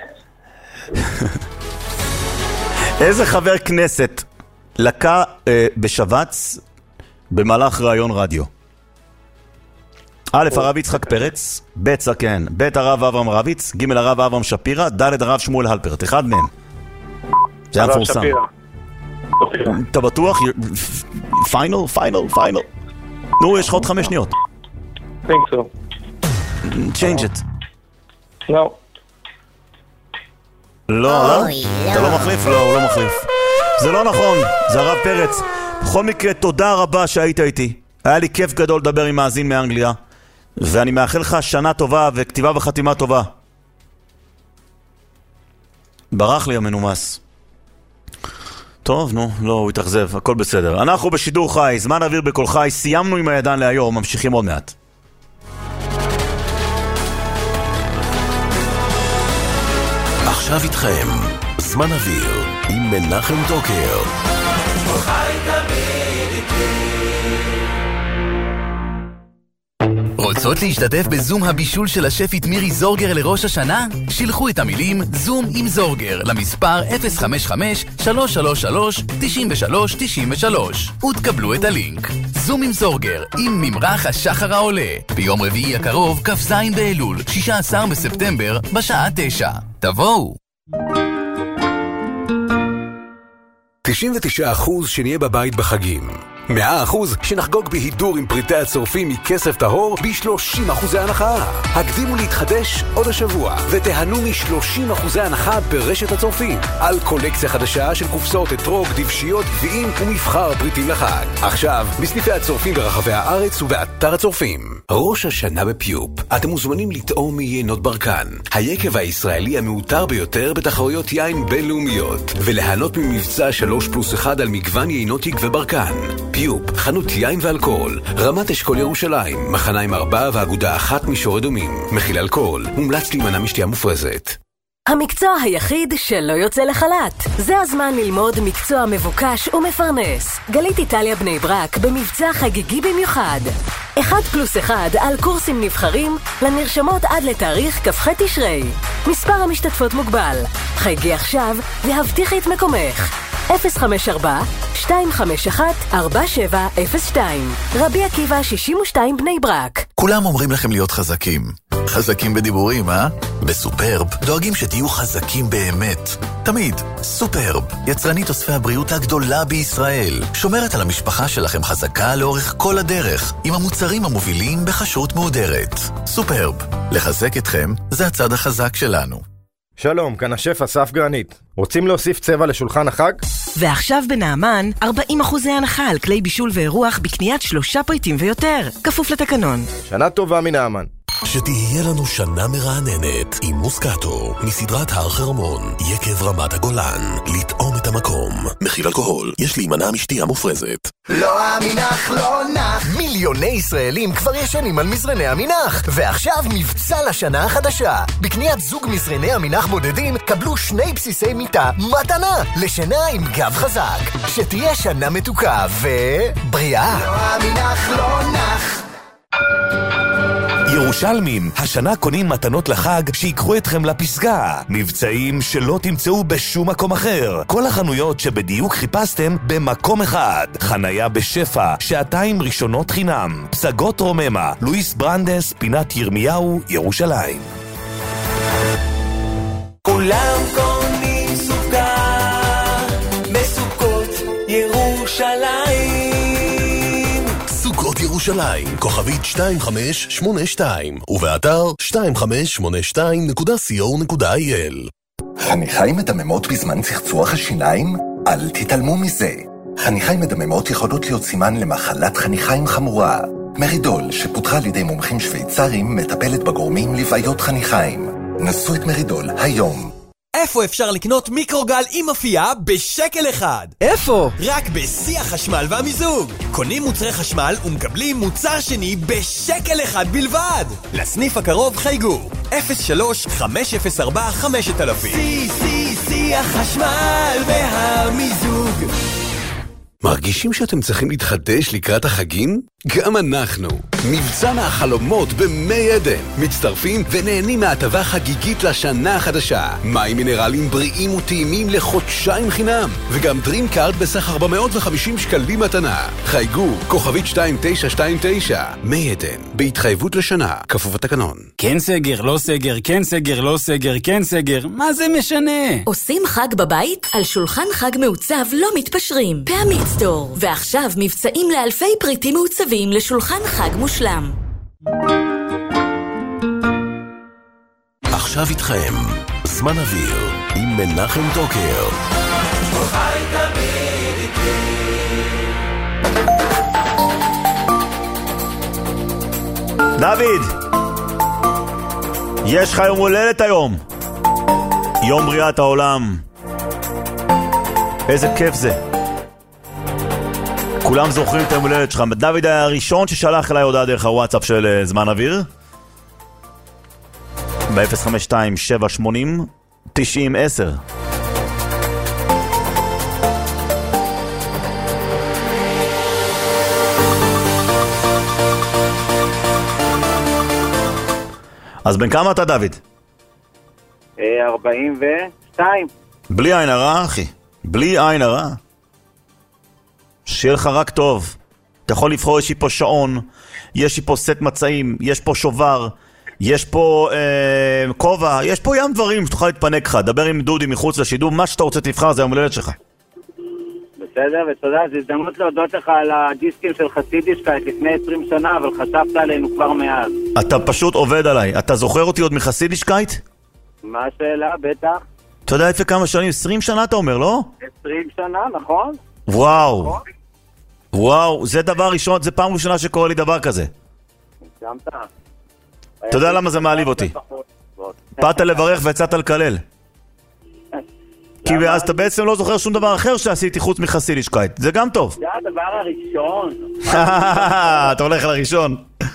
איזה חבר כנסת לקה בשבץ במהלך ראיון רדיו? א', הרב יצחק פרץ, ב', סכן, ב', הרב אברהם רביץ, ג', הרב אברהם שפירא, ד', הרב שמואל הלפרט. אחד מהם. זה היה מפורסם. אתה בטוח? פיינל. נו, יש לך עוד 5 שניות. think so. Change it. לא. לא? אתה לא מחליף? לא, הוא לא מחליף. זה לא נכון, זה הרב פרץ. בכל מקרה, תודה רבה שהיית איתי. היה לי כיף גדול לדבר עם מאזין מאנגליה. ואני מאחל לך שנה טובה וכתיבה וחתימה טובה. ברח לי המנומס. טוב, נו, לא, הוא התאכזב, הכל בסדר. אנחנו בשידור חי, זמן אוויר בכל חי, סיימנו עם הידן להיום, ממשיכים עוד מעט. עכשיו איתכם, זמן אוויר עם מנחם טוקר. כל חי תמיד איתי. רוצות להשתתף בזום הבישול של השפית מירי זורגר לראש השנה? שילחו את המילים זום עם זורגר למספר 055-333-9393 ותקבלו את הלינק. זום עם זורגר עם ממרח השחר העולה ביום רביעי הקרוב כ"ז באלול 16 בספטמבר בשעה 9. תבואו. 99% שנהיה בבית בחגים. 100% שנחגוג בהידור עם פריטי הצורפים מכסף טהור ב-30% הנחה. הקדימו להתחדש עוד השבוע ותיהנו מ-30% הנחה ברשת הצורפים על קולקציה חדשה של קופסאות אתרוג, דבשיות, גביעים ומבחר פריטים לחג. עכשיו בסניפי הצורפים ברחבי הארץ ובאתר הצורפים. ראש השנה בפיופ. אתם מוזמנים לטעום מיינות ברקן, היקב הישראלי המעוטר ביותר בתחרויות יין בינלאומיות, וליהנות ממבצע 3+1 על מגוון יינות יקבי ברקן. פיופ, חנות יין ואלכוהול, רמת אשכול ירושלים, מחניים 4 ואגודה 1 מישור אדומים. מכיל אלכוהול, מומלץ להימנע משתייה מופרזת. המקצוע היחיד שלא יוצא לחל"ת. זה הזמן ללמוד מקצוע מבוקש ומפרנס. גלית איטליה בני ברק במבצע חגיגי במיוחד. 1+1 על קורסים נבחרים לנרשמות עד לתאריך כ"ח תשרי. מספר המשתתפות מוגבל. חייגי עכשיו והבטיחי את מקומך. 054-251-4702. רבי עקיבא 62 בני ברק. כולם אומרים לכם להיות חזקים. חזקים בדיבורים, אה? בסופרב דואגים שתהיו חזקים באמת. תמיד. סופרב, יצרנית אוספי הבריאות הגדולה בישראל. שומרת על המשפחה שלכם חזקה לאורך כל הדרך, עם המוצרים המובילים בחשרות מהודרת. סופרב, לחזק אתכם זה הצד החזק שלנו. שלום, כאן השף אסף גרנית. רוצים להוסיף צבע לשולחן החג? ועכשיו בנעמן, 40% הנחה על כלי בישול ואירוח בקניית 3 פריטים ויותר. כפוף לתקנון. שנה טובה מנעמן. שתהיה לנו שנה מרעננת עם מוסקטו מסדרת הר חרמון, יקב רמת הגולן. לטעום את המקום. מכיל אלכוהול, יש להימנע משתייה מופרזת. לא המינח לא נח. מיליוני ישראלים כבר ישנים על מזרני המינח, ועכשיו מבצע לשנה החדשה. בקניית זוג מזרני המינח בודדים קבלו 2 בסיסי מיטה מתנה לשינה עם גב חזק. שתהיה שנה מתוקה ובריאה. לא המינח לא נח. ירושלמים, השנה קונים מתנות לחג שיקחו אתכם לפסגה. מבצעים שלא תמצאו בשום מקום אחר. כל החנויות שבדיוק חיפשתם במקום אחד. חנייה בשפע, 2 ראשונות חינם. פסגות רוממה, לואיס ברנדס, פינת ירמיהו, ירושלים. כולם קונים סוכר בסוכות ירושלים. סוכות ירושלים, כוכבית 2582, ובאתר 2582.co.il. חניכיים מדממות בזמן צחצוח השיניים? אל תתעלמו מזה. חניכיים מדממות יכולות להיות סימן למחלת חניכיים חמורה. מרידול, שפותחה על ידי מומחים שוויצרים, מטפלת בגורמים לבעיות חניכיים. נסו את מרידול היום. איפה אפשר לקנות מיקרוגל עם אפייה בשקל אחד? איפה? רק בשיא החשמל והמיזוג. קונים מוצרי חשמל ומקבלים מוצר שני בשקל אחד בלבד. לסניף הקרוב חייגו 03-504-5000. שיא החשמל והמיזוג. מרגישים שאתם צריכים להתחדש לקראת החגים? גם אנחנו. מבצע מהחלומות במי עדן. מצטרפים ונהנים מהטבה חגיגית לשנה החדשה. מים מינרלים בריאים וטעימים לחודשיים חינם. וגם דרים קארד בסך 450 שקלים מתנה. חייגו, כוכבית 2929. מי עדן, בהתחייבות לשנה, כפוף התקנון. כן סגר, לא סגר, כן סגר, לא סגר, כן סגר. מה זה משנה? עושים חג בבית? על שולחן חג מעוצב לא מתפשרים. פעמית סטור. ועכשיו מבצעים לאלפי פריטים מעוצבים לשולחן חג מושלם. עכשיו איתכם, זמן אוויר עם מנחם טוקר. דוד, יש לך יום הולדת היום. יום בריאת העולם. איזה כיף זה. כולם זוכרים את היום הולדת שלך. דוד היה הראשון ששלח אליי הודעה דרך הוואטסאפ של זמן אוויר ב-052-780-9010. אז בין כמה אתה, דוד? 42. בלי עין הרע, אחי. בלי עין הרע. שיהיה לך רק טוב. אתה יכול לבחור, יש לי פה שעון, יש לי פה סט מצעים, יש פה שובר, יש פה כובע, יש פה ים דברים שתוכל להתפנק לך. דבר עם דודי מחוץ לשידור, מה שאתה רוצה תבחר, זה יום הולדת שלך. בסדר, ותודה, זו הזדמנות להודות לך על הדיסקים של חסידישקייט לפני 20 שנה, אבל חשבת עלינו כבר מאז. אתה פשוט עובד עליי. אתה זוכר אותי עוד מחסידישקייט? מה השאלה? בטח. אתה יודע איפה כמה שנים? 20 שנה אתה אומר, לא? 20 שנה, נכון? וואו. וואו, זה דבר ראשון, זה פעם ראשונה שקורה לי דבר כזה. גמת. אתה יודע למה זה מעליב אותי? באת לברך ויצאת לקלל. כי אז אתה בעצם לא זוכר שום דבר אחר שעשיתי חוץ מחסידישקייט. זה גם טוב. זה הדבר הראשון. אתה הולך לראשון.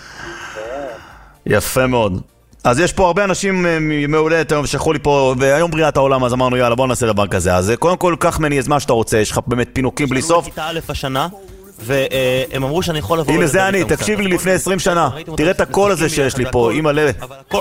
יפה מאוד. אז יש פה הרבה אנשים מעולה, שכחו לי פה, והיום בריאת העולם, אז אמרנו יאללה בוא נעשה דבר כזה. אז קודם כל קח מני את מה שאתה רוצה, יש לך באמת פינוקים בלי סוף. בכיתה א' השנה, והם אמרו שאני יכול לבוא... הנה זה אני, תקשיב לי לפני 20 שנה. תראה את הקול הזה שיש לי פה, אמא לב.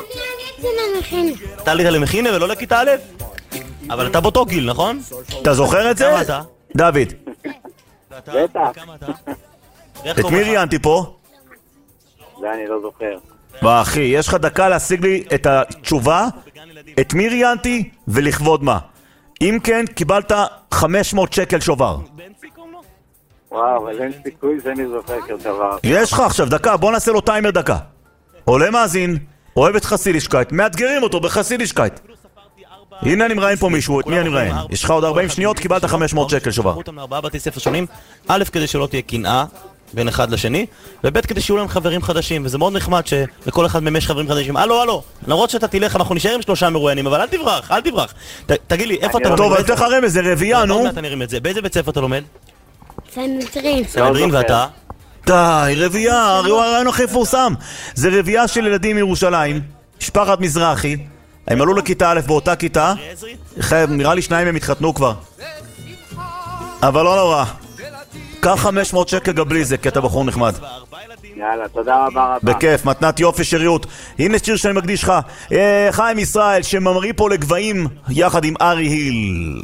אתה עלית למכינה ולא לכיתה א'? אבל אתה באותו גיל, נכון? אתה זוכר את זה? כמה אתה? דוד. בטח. את מי ראיינתי פה? זה אני לא זוכר. ואחי, יש לך דקה להשיג לי את התשובה, את מי ראיינתי ולכבוד מה. אם כן, קיבלת 500 שקל שובר. וואו, אבל אין סיכוי שאני זוכר כדבר. יש לך עכשיו דקה, בוא נעשה לו טיימר דקה. עולה מאזין, אוהב את חסידישקייט, מאתגרים אותו בחסידישקייט. הנה אני מראיין פה מישהו, את מי אני מראיין? יש לך עוד 40 שניות, קיבלת 500 שקל שובר. ארבעה בתי ספר שונים, א' כדי שלא תהיה קנאה בין אחד לשני, וב' כדי שיהיו להם חברים חדשים, וזה מאוד נחמד שלכל אחד מהם יש חברים חדשים. הלו, למרות שאתה תלך, אנחנו נשאר עם 3 מרואיינים, אבל אל תברח. תגיד לי, איפה אתה לומד? טוב, אני אתן לך רמז, זה רבייה, נו. באיזה בית ספר אתה לומד? סנהדרין. סנהדרין, ואתה? די, רבייה, הרעיון הכי מפורסם. זה רבייה של ילדים מירושלים, משפחת מזרחי. הם עלו לכיתה א' באותה כיתה. נראה לי 2 הם התחתנו כבר. אבל לא נורא. קח 500 שקל גם בלי זה, כי אתה בחור נחמד. יאללה, תודה רבה. בכיף, מתנת יופי שריות. הנה שיר שאני מקדיש לך. חיים ישראל, שממריא פה לגבעים יחד עם ארי היל.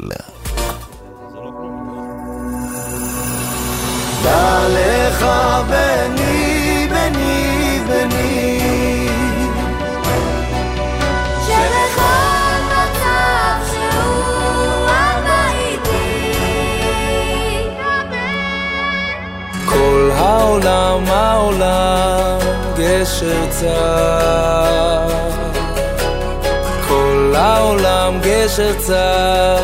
דע לך בני, בני, בני, שבכל מצב שהוא אבא איתי. כל העולם, גשר צר, כל העולם גשר צר,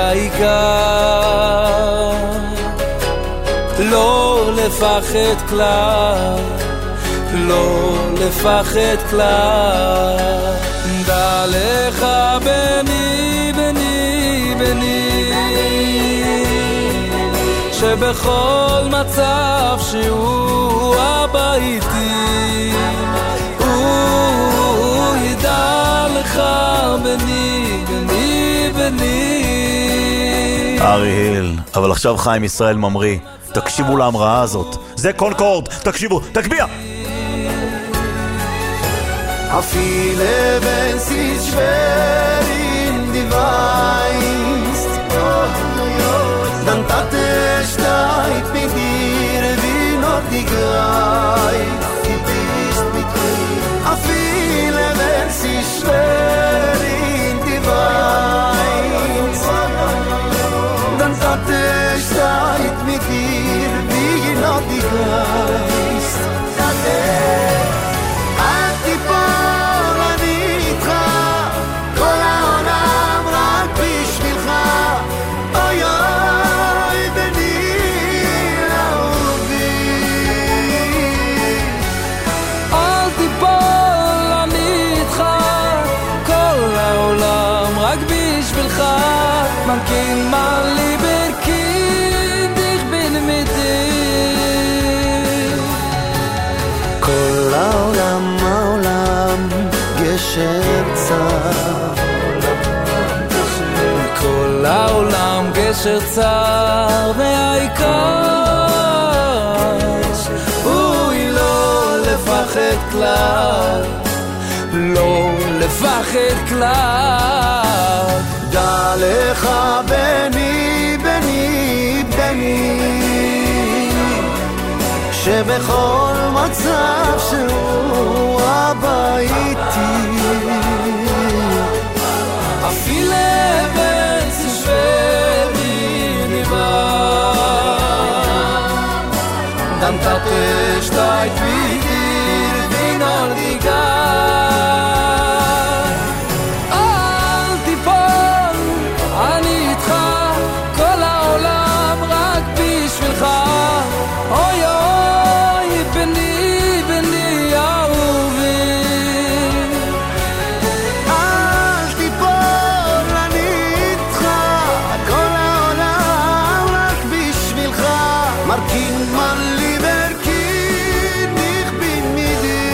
והעיקר לא לפחד כלל, לא לפחד כלל. דע לך בני, בני, בני, שבכל מצב שהוא אבא איתי, הוא ידע לך בני, בני, בני. ארי היל, אבל עכשיו חיים ישראל ממריא. תקשיבו להמראה הזאת, זה קונקורד, תקשיבו, תקביע! Viele wenn sie schwer in die Weist, dann tat steigt mit dir wie noch die Greif. Sie bist mit mir. Viele wenn sie schwer in die Weist, dann tat steigt mit dir wie noch die Greif. Man kann mal lieber Kind, ich bin mit dir. Kol העולם גשר צר, כל העולם גשר צר, והעיקר הוא לא לפחד כלל, לא לפחד כלל. דע לך בני, בני, בני, שבכל מצב שהוא אבא איתי, אפילו בן שווה לי נבא. Cantate stai twidir vinor digar Al tipol ani itcha Kol העולם רק בשבילך Oy oy beni beni אהובי אל תיפול אני איתך כל העולם רק בשבילך מרכין מלי מרכין נכבין מידי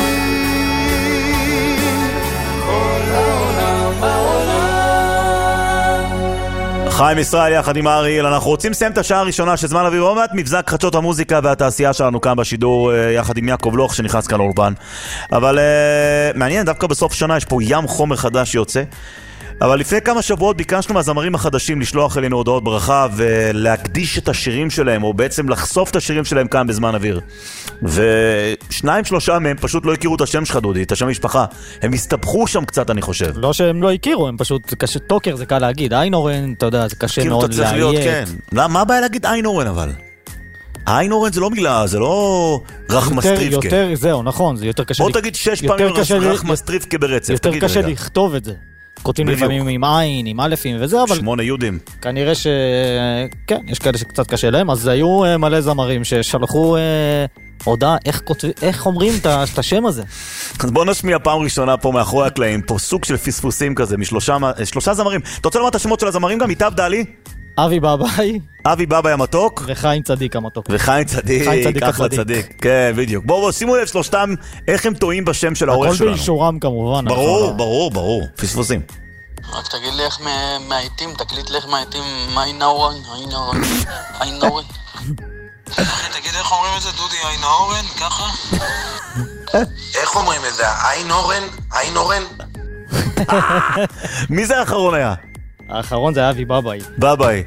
כל העולם בעולם חיים ישראל יחד עם אריאל, אנחנו רוצים לסיים את השעה הראשונה של זמן אוויר, עוד מעט מבזק חדשות המוזיקה והתעשייה שלנו כאן בשידור יחד עם יעקב לוך שנכנס כאן לאולפן, אבל מעניין, דווקא בסוף שנה יש פה ים חומר חדש שיוצא, אבל לפני כמה שבועות ביקשנו מהזמרים החדשים לשלוח אלינו הודעות ברכה ולהקדיש את השירים שלהם, או בעצם לחשוף את השירים שלהם כאן בזמן אוויר. ושניים שלושה מהם פשוט לא הכירו את השם שלך, דודי, את השם משפחה. הם הסתבכו שם קצת, אני חושב. לא שהם לא הכירו, הם פשוט, טוקר זה קל להגיד, איינורן, אתה יודע, זה קשה מאוד להיית. כן. מה הבעיה להגיד איינורן אבל? איינורן זה לא מילה, זה לא רחמסטריפקה. יותר, זהו, נכון, זה יותר קשה. בוא תגיד 6 פעמים רחמסטריפקה ברצף. יותר קשה לכתוב את זה. כותבים לפעמים עם עין, עם אלפים וזה, אבל 8 יודים. כנראה כן, יש כאלה שקצת קשה להם, אז היו מלא זמרים ששלחו הודעה, איך אומרים את השם הזה. אז בוא נשמיע פעם ראשונה פה מאחורי הקלעים, פה סוג של פספוסים כזה, משלושה זמרים. אתה רוצה לומר את השמות של הזמרים גם? איתב דלי? אבי בבאי. אבי בבאי המתוק. וחיים צדיק המתוק. וחיים צדיק, אחלה צדיק. כן, בדיוק. בואו, שימו לב שלושתם, איך הם טועים בשם של העורך שלנו. הכל באישורם כמובן. ברור. פספוסים. רק תגיד לי איך מהעיתים, תקליט לי איך מהעיתים, איינורן. תגיד איך אומרים את זה, דודי, איינורן, ככה? איך אומרים את זה? איינורן? מי זה האחרון היה? האחרון זה אבי בבאי. בבאי.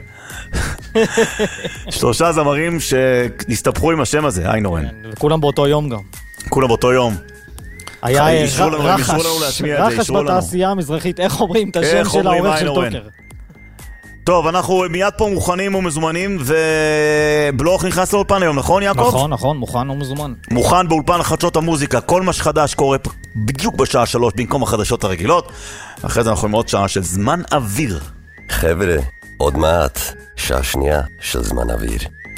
3 זמרים שהסתבכו עם השם הזה, איינורן. וכולם באותו יום גם. כולם באותו יום. היה רחש בתעשייה המזרחית, איך אומרים את השם של העורך של טוקר? טוב, אנחנו מיד פה מוכנים ומזומנים, ובלוך נכנס לאולפן היום, נכון יעקב? נכון, מוכן ומזומן. מוכן באולפן לחדשות המוזיקה, כל מה שחדש קורה בדיוק בשעה 3 במקום החדשות הרגילות. אחרי זה אנחנו עם עוד שעה של זמן אוויר. חבר'ה, עוד מעט, שעה שנייה של זמן אוויר.